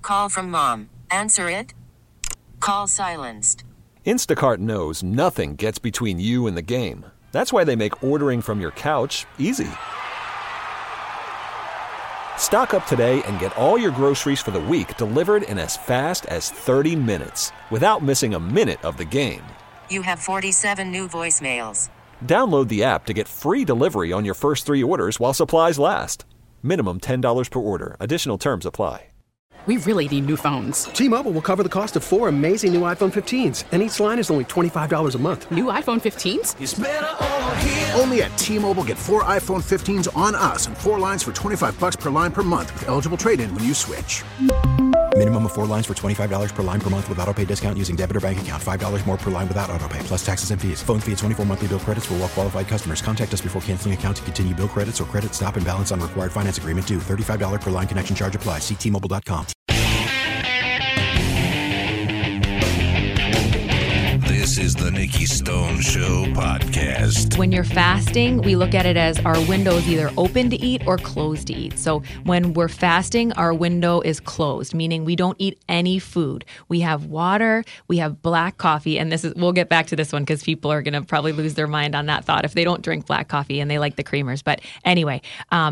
call from mom. Answer it. Call silenced. Instacart knows nothing gets between you and the game. That's why they make ordering from your couch easy. Stock up today and get all your groceries for the week delivered in as fast as 30 minutes without missing a minute of the game. You have 47 new voicemails. Download the app to get free delivery on your first 3 orders while supplies last. Minimum $10 per order. Additional terms apply. We really need new phones. T-Mobile will cover the cost of 4 amazing new iPhone 15s, and each line is only $25 a month. New iPhone 15s? It's better over here. Only at T-Mobile, get 4 iPhone 15s on us and 4 lines for $25 per line per month with eligible trade-in when you switch. Minimum of 4 lines for $25 per line per month with autopay discount using debit or bank account. $5 more per line without autopay, plus taxes and fees. Phone fee at 24 monthly bill credits for well-qualified customers. Contact us before canceling account to continue bill credits or credit stop and balance on required finance agreement due. $35 per line connection charge applies. See T-Mobile.com. This is the Nikki Stone Show podcast. When you're fasting, we look at it as our window is either open to eat or closed to eat. So when we're fasting, our window is closed, meaning we don't eat any food. We have water, we have black coffee, and we'll get back to this one because people are going to probably lose their mind on that thought if they don't drink black coffee and they like the creamers. But anyway,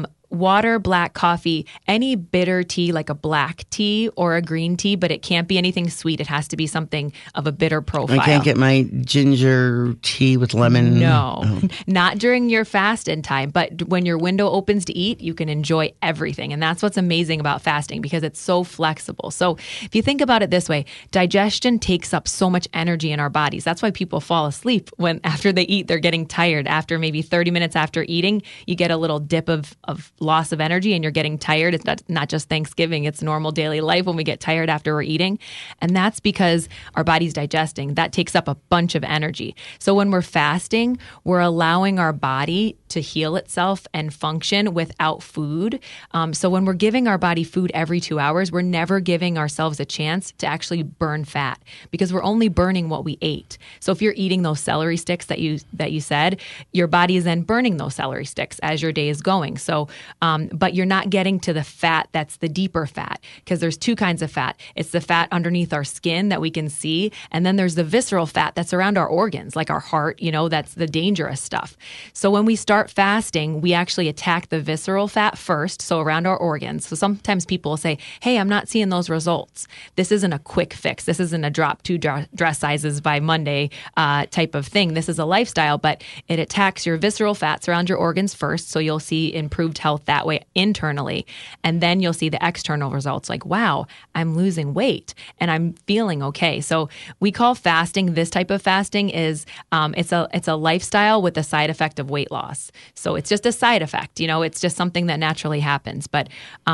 water, black coffee, any bitter tea like a black tea or a green tea, but it can't be anything sweet. It has to be something of a bitter profile. I can't get my ginger tea with lemon. No, not during your fast-in time, but when your window opens to eat, you can enjoy everything. And that's what's amazing about fasting because it's so flexible. So if you think about it this way, digestion takes up so much energy in our bodies. That's why people fall asleep when after they eat, they're getting tired. After maybe 30 minutes after eating, you get a little dip of loss of energy and you're getting tired. It's not just Thanksgiving. It's normal daily life when we get tired after we're eating. And that's because our body's digesting. That takes up a bunch of energy. So when we're fasting, we're allowing our body to heal itself and function without food. So when we're giving our body food every 2 hours, we're never giving ourselves a chance to actually burn fat because we're only burning what we ate. So if you're eating those celery sticks that you said, your body is then burning those celery sticks as your day is going. So but you're not getting to the fat that's the deeper fat because there's 2 kinds of fat. It's the fat underneath our skin that we can see, and then there's the visceral fat that's around our organs, like our heart, that's the dangerous stuff. So when we start fasting, we actually attack the visceral fat first, so around our organs. So sometimes people will say, hey, I'm not seeing those results. This isn't a quick fix. This isn't a drop 2 dress sizes by Monday type of thing. This is a lifestyle, but it attacks your visceral fats around your organs first, so you'll see improved health that way internally. And then you'll see the external results like, wow, I'm losing weight and I'm feeling okay. So we call fasting, this type of fasting is, it's a lifestyle with a side effect of weight loss. So it's just a side effect, it's just something that naturally happens. But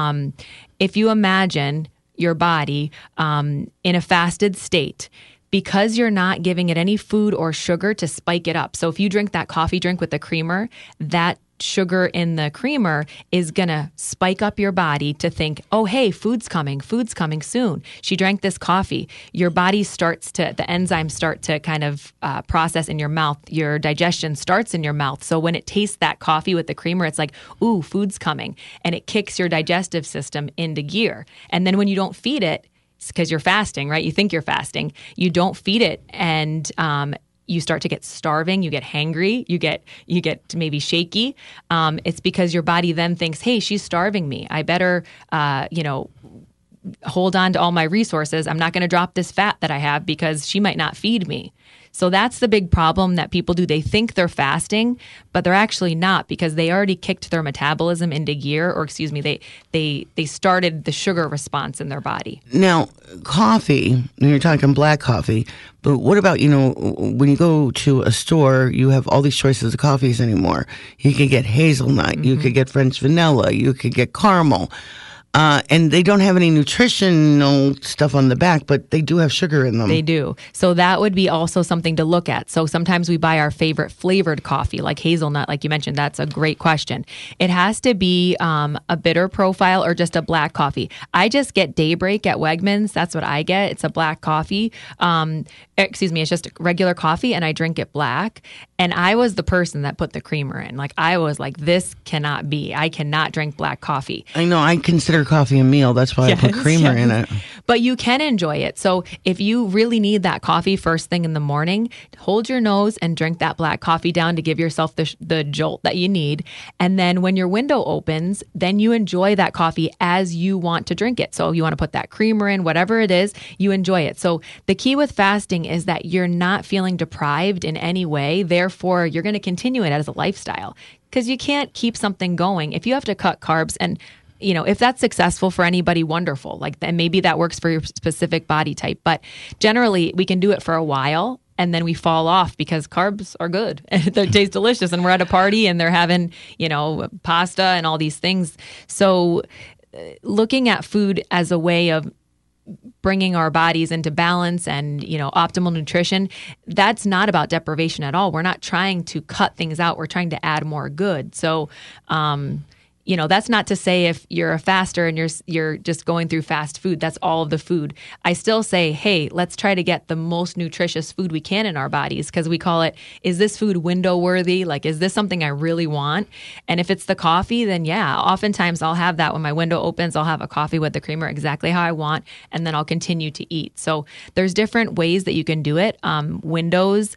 if you imagine your body in a fasted state, because you're not giving it any food or sugar to spike it up. So if you drink that coffee drink with the creamer, that sugar in the creamer is going to spike up your body to think, oh, hey, food's coming soon. She drank this coffee. Your body the enzymes start to kind of process in your mouth. Your digestion starts in your mouth. So when it tastes that coffee with the creamer, it's like, ooh, food's coming. And it kicks your digestive system into gear. And then when you don't feed it, because you're fasting, right? You think you're fasting. You don't feed it, and you start to get starving. You get hangry. You get maybe shaky. It's because your body then thinks, "Hey, she's starving me. I better, hold on to all my resources. I'm not going to drop this fat that I have because she might not feed me." So that's the big problem that people do. They think they're fasting, but they're actually not because they already kicked their metabolism into gear, or they started the sugar response in their body. Now, coffee, you're talking black coffee, but what about, when you go to a store, you have all these choices of coffees anymore. You could get hazelnut, you could get French vanilla, you could get caramel. And they don't have any nutritional stuff on the back, but they do have sugar in them. They do. So that would be also something to look at. So sometimes we buy our favorite flavored coffee, like hazelnut, like you mentioned. That's a great question. It has to be a bitter profile or just a black coffee. I just get Daybreak at Wegmans. That's what I get. It's a black coffee. It's just regular coffee, and I drink it black. And I was the person that put the creamer in. Like, I was like, this cannot be. I cannot drink black coffee. I know. I consider coffee a meal. That's why I put creamer in it. but you can enjoy it. So if you really need that coffee first thing in the morning, hold your nose and drink that black coffee down to give yourself the jolt that you need. And then when your window opens, then you enjoy that coffee as you want to drink it. So you want to put that creamer in, whatever it is, you enjoy it. So the key with fasting is that you're not feeling deprived in any way. Therefore, you're going to continue it as a lifestyle, because you can't keep something going if you have to cut carbs. And if that's successful for anybody, wonderful. Like, then maybe that works for your specific body type. But generally, we can do it for a while and then we fall off because carbs are good and they taste delicious. And we're at a party and they're having, pasta and all these things. So looking at food as a way of bringing our bodies into balance and, optimal nutrition, that's not about deprivation at all. We're not trying to cut things out. We're trying to add more good. So, that's not to say if you're a faster and you're just going through fast food, that's all of the food. I still say, hey, let's try to get the most nutritious food we can in our bodies, because we call it, is this food window worthy? Like, is this something I really want? And if it's the coffee, then yeah, oftentimes I'll have that when my window opens. I'll have a coffee with the creamer exactly how I want, and then I'll continue to eat. So there's different ways that you can do it. Windows,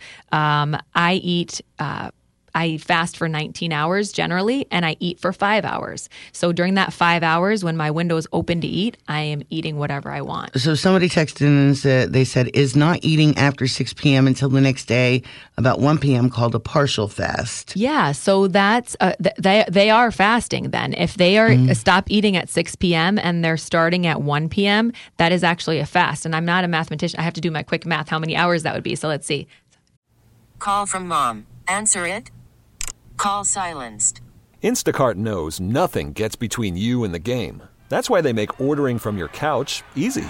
I fast for 19 hours generally, and I eat for 5 hours. So during that 5 hours, when my window is open to eat, I am eating whatever I want. So somebody texted in and they said, is not eating after 6 p.m. until the next day, about 1 p.m., called a partial fast? Yeah, so that's they are fasting then. If they are stop eating at 6 p.m. and they're starting at 1 p.m., that is actually a fast. And I'm not a mathematician. I have to do my quick math, how many hours that would be. So let's see. Call from mom. Answer it. Call silenced. Instacart knows nothing gets between you and the game. That's why they make ordering from your couch easy.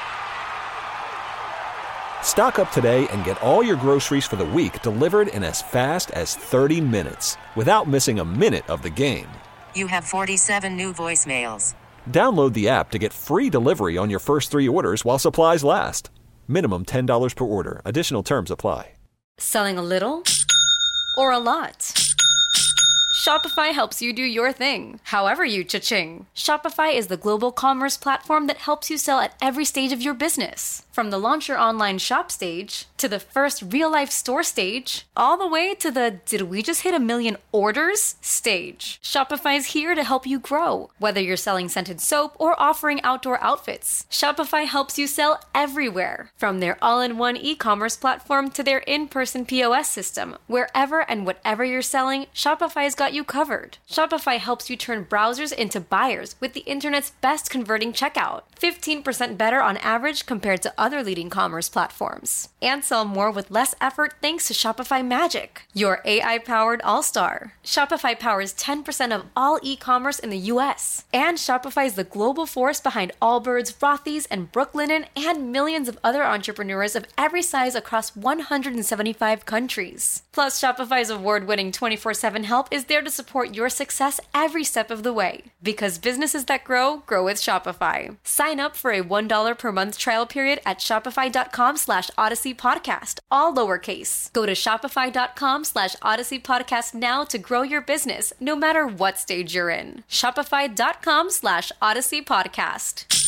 Stock up today and get all your groceries for the week delivered in as fast as 30 minutes without missing a minute of the game. You have 47 new voicemails. Download the app to get free delivery on your first 3 orders while supplies last. Minimum $10 per order. Additional terms apply. Selling a little or a lot? Shopify helps you do your thing, however you cha-ching. Shopify is the global commerce platform that helps you sell at every stage of your business. From the launch your online shop stage, to the first real-life store stage, all the way to the did we just hit 1 million orders stage. Shopify's here to help you grow. Whether you're selling scented soap or offering outdoor outfits, Shopify helps you sell everywhere. From their all-in-one e-commerce platform to their in-person POS system, wherever and whatever you're selling, Shopify's got you covered. Shopify helps you turn browsers into buyers with the internet's best converting checkout. 15% better on average compared to other leading commerce platforms. And sell more with less effort thanks to Shopify Magic, your AI-powered all-star. Shopify powers 10% of all e-commerce in the U.S. And Shopify is the global force behind Allbirds, Rothy's, and Brooklinen, and millions of other entrepreneurs of every size across 175 countries. Plus, Shopify's award-winning 24/7 help is there to support your success every step of the way. Because businesses that grow with Shopify. Sign up for a $1 per month trial period at shopify.com/Odyssey Podcast, all lowercase. Go to shopify.com/Odyssey Podcast now to grow your business, no matter what stage you're in. Shopify.com/Odyssey Podcast.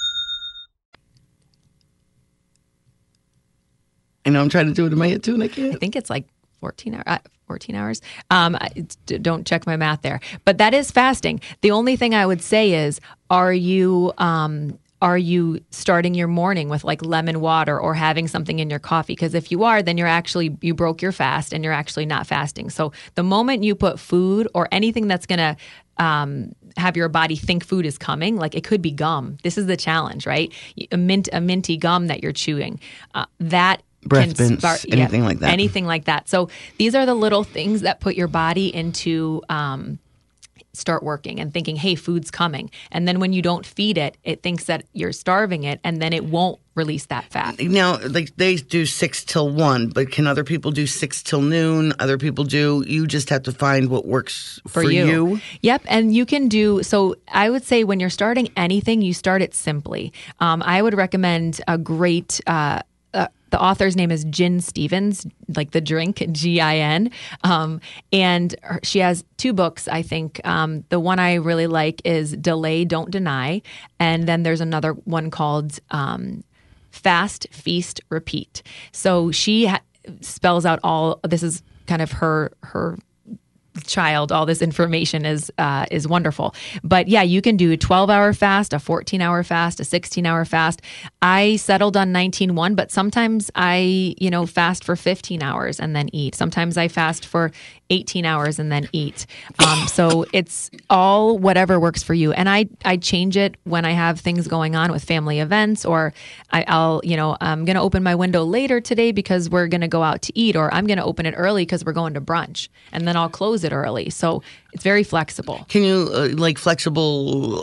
I know I'm trying to do it in my head too, and I can't. I think it's like 14 hours. Don't check my math there. But that is fasting. The only thing I would say is, are you starting your morning with like lemon water or having something in your coffee? Because if you are, then you broke your fast and you're actually not fasting. So the moment you put food or anything that's going to have your body think food is coming, like it could be gum. This is the challenge, right? A minty gum that you're chewing. That breath mints, anything like that. Anything like that. So these are the little things that put your body into start working and thinking, hey, food's coming. And then when you don't feed it, it thinks that you're starving it, and then it won't release that fat. Now, like they do 6 till 1, but can other people do 6 till noon? Other people do. You just have to find what works for you. Yep. And you can do, so I would say when you're starting anything, you start it simply. I would recommend a great the author's name is Gin Stephens, like the drink, Gin. And she has 2 books, I think. The one I really like is Delay, Don't Deny. And then there's another one called Fast, Feast, Repeat. So she spells out all, this is kind of her child. All this information is wonderful. But yeah, you can do a 12-hour fast, a 14-hour fast, a 16-hour fast. I settled on 19-1, but sometimes I, fast for 15 hours and then eat. Sometimes I fast for 18 hours and then eat. So it's all whatever works for you. And I change it when I have things going on with family events, or I'm going to open my window later today because we're going to go out to eat, or I'm going to open it early because we're going to brunch, and then I'll close it early. So it's very flexible. Can you flexible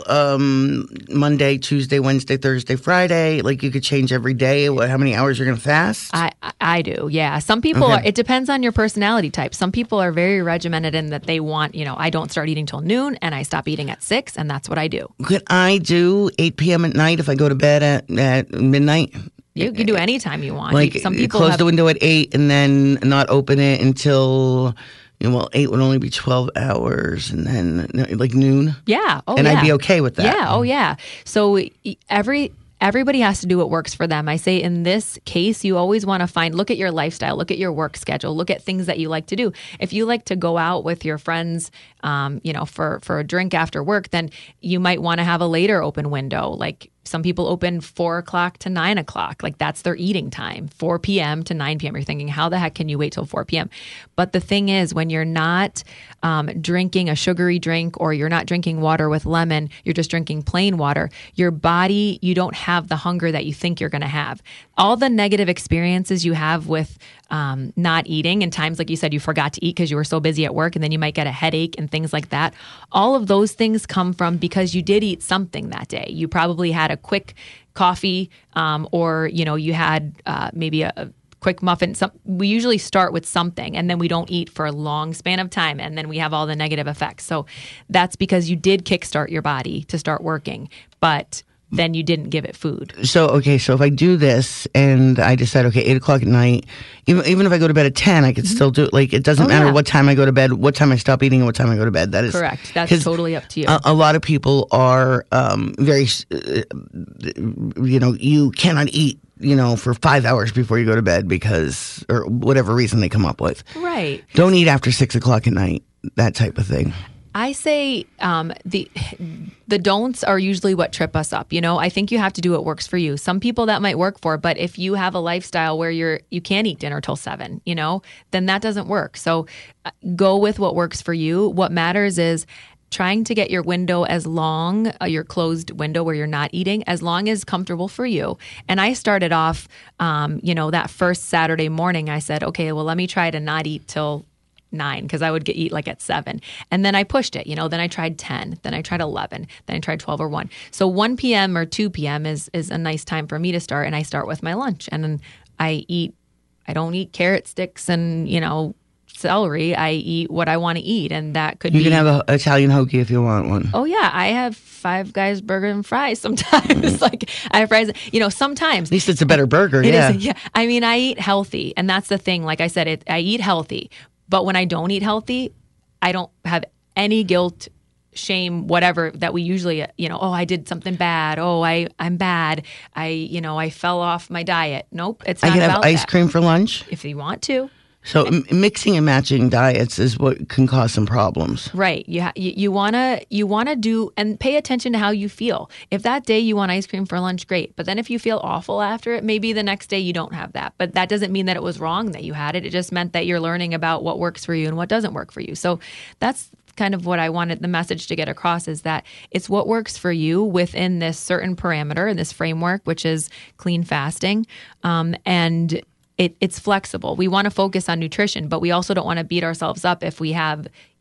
Monday, Tuesday, Wednesday, Thursday, Friday? Like you could change every day how many hours you're going to fast? I do, yeah. Some people are, it depends on your personality type. Some people are very regimented in that they want, I don't start eating till noon and I stop eating at 6, and that's what I do. Could I do 8 p.m. at night if I go to bed at midnight? You can do any time you want. Like some people close the window at 8 and then not open it until... 8 would only be 12 hours and then like noon. Yeah. Oh, and yeah. I'd be okay with that. Yeah. Oh, yeah. So everybody has to do what works for them. I say in this case, you always want to look at your lifestyle, look at your work schedule, look at things that you like to do. If you like to go out with your friends, for a drink after work, then you might want to have a later open window. Like some people open 4 o'clock to 9 o'clock. Like that's their eating time, 4 p.m. to 9 p.m. You're thinking, how the heck can you wait till 4 p.m.? But the thing is, when you're not drinking a sugary drink, or you're not drinking water with lemon, you're just drinking plain water, your body, you don't have the hunger that you think you're going to have. All the negative experiences you have with not eating, and times, like you said, you forgot to eat because you were so busy at work, and then you might get a headache and things like that. All of those things come from because you did eat something that day. You probably had a quick coffee, or you had maybe a quick muffin. We usually start with something, and then we don't eat for a long span of time, and then we have all the negative effects. So that's because you did kickstart your body to start working, but then you didn't give it food. So if I do this and I decide, 8 o'clock at night, even if I go to bed at 10, I could still do it. Like, it doesn't matter what time I go to bed, what time I stop eating, and what time I go to bed. That is correct. That's totally up to you. A lot of people are very, you cannot eat, for 5 hours before you go to bed because, or whatever reason they come up with. Right. Don't eat after 6 o'clock at night, that type of thing. I say the don'ts are usually what trip us up. I think you have to do what works for you. Some people that might work for, but if you have a lifestyle where you can't eat dinner till 7, then that doesn't work. So go with what works for you. What matters is trying to get your window as long, your closed window where you're not eating, as long as comfortable for you. And I started off, that first Saturday morning, I said, okay, well, let me try to not eat till 9, because I would eat like at 7. And then I pushed it, then I tried 10, then I tried 11, then I tried 12 or 1. So 1 p.m. or 2 p.m. is a nice time for me to start. And I start with my lunch, and then I don't eat carrot sticks and, celery. I eat what I want to eat. And that could be. You can have an Italian hoagie if you want one. Oh yeah. I have Five Guys burger and fries sometimes. Like I have fries, sometimes. At least it's a better burger. It yeah. is, yeah. I mean, I eat healthy, and that's the thing. Like I said, I eat healthy. But when I don't eat healthy, I don't have any guilt, shame, whatever that we usually, I did something bad. Oh, I'm bad. I fell off my diet. Nope, it's not about that. I can have ice cream for lunch? If you want to. So mixing and matching diets is what can cause some problems. Right. You wanna do and pay attention to how you feel. If that day you want ice cream for lunch, great. But then if you feel awful after it, maybe the next day you don't have that. But that doesn't mean that it was wrong that you had it. It just meant that you're learning about what works for you and what doesn't work for you. So that's kind of what I wanted the message to get across, is that it's what works for you within this certain parameter and this framework, which is clean fasting. And it's flexible. We want to focus on nutrition, but we also don't want to beat ourselves up if we have,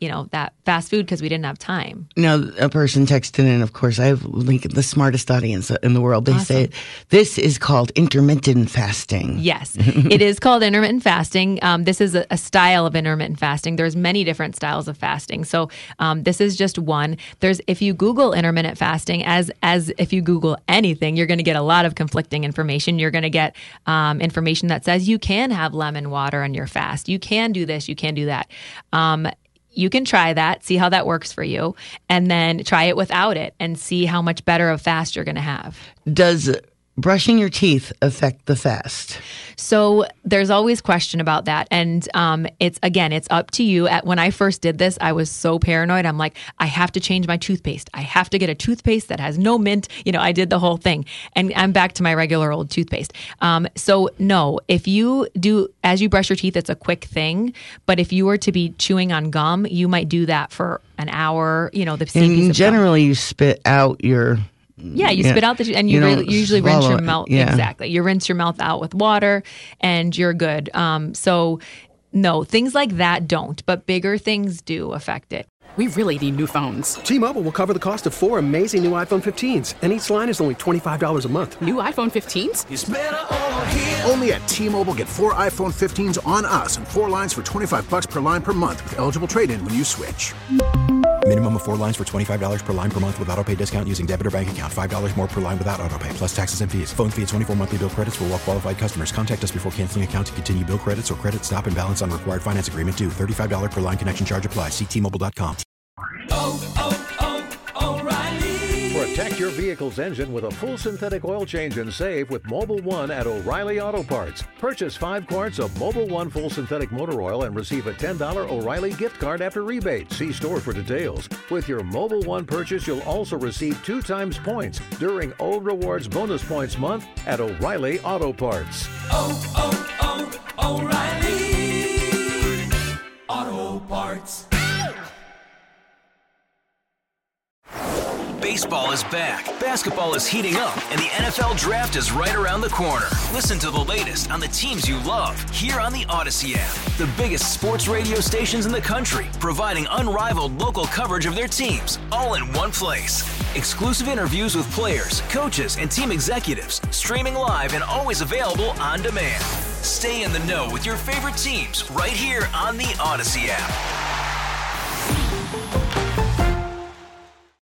that fast food because we didn't have time. Now, a person texted in, of course, I have the smartest audience in the world. They say this is called intermittent fasting. Yes, it is called intermittent fasting. This is a style of intermittent fasting. There's many different styles of fasting. So this is just one. If you Google intermittent fasting, as if you Google anything, you're going to get a lot of conflicting information. You're going to get information that says you can have lemon water on your fast. You can do this. You can do that. You can try that, see how that works for you, and then try it without it and see how much better of fast you're going to have. Does brushing your teeth affect the fast? So there's always question about that. And it's up to you. When I first did this, I was so paranoid. I'm like, I have to change my toothpaste. I have to get a toothpaste that has no mint. I did the whole thing. And I'm back to my regular old toothpaste. So no, if you do, as you brush your teeth, it's a quick thing. But if you were to be chewing on gum, you might do that for an hour, the same piece of gum. Generally, you spit out your... Yeah, you spit out and you usually rinse your mouth. Yeah. Exactly. You rinse your mouth out with water and you're good. So no, things like that don't, but bigger things do affect it. We really need new phones. T-Mobile will cover the cost of 4 amazing new iPhone 15s, and each line is only $25 a month. New iPhone 15s? It's better over here. Only at T-Mobile, get 4 iPhone 15s on us and 4 lines for $25 per line per month with eligible trade-in when you switch. Minimum of 4 lines for $25 per line per month with autopay discount using debit or bank account. $5 more per line without autopay, plus taxes and fees. Phone fee at 24 monthly bill credits for well-qualified customers. Contact us before canceling account to continue bill credits or credit stop and balance on required finance agreement due. $35 per line connection charge applies. See T-Mobile.com. O'Reilly. Protect your vehicle's engine with a full synthetic oil change and save with Mobil 1 at O'Reilly Auto Parts. Purchase 5 quarts of Mobil 1 full synthetic motor oil and receive a $10 O'Reilly gift card after rebate. See store for details. With your Mobil 1 purchase, you'll also receive 2 times points during O Rewards Bonus Points Month at O'Reilly Auto Parts. O'Reilly Auto Parts. Baseball is back, basketball is heating up, and the NFL Draft is right around the corner. Listen to the latest on the teams you love here on the Odyssey app. The biggest sports radio stations in the country, providing unrivaled local coverage of their teams, all in one place. Exclusive interviews with players, coaches, and team executives, streaming live and always available on demand. Stay in the know with your favorite teams right here on the Odyssey app.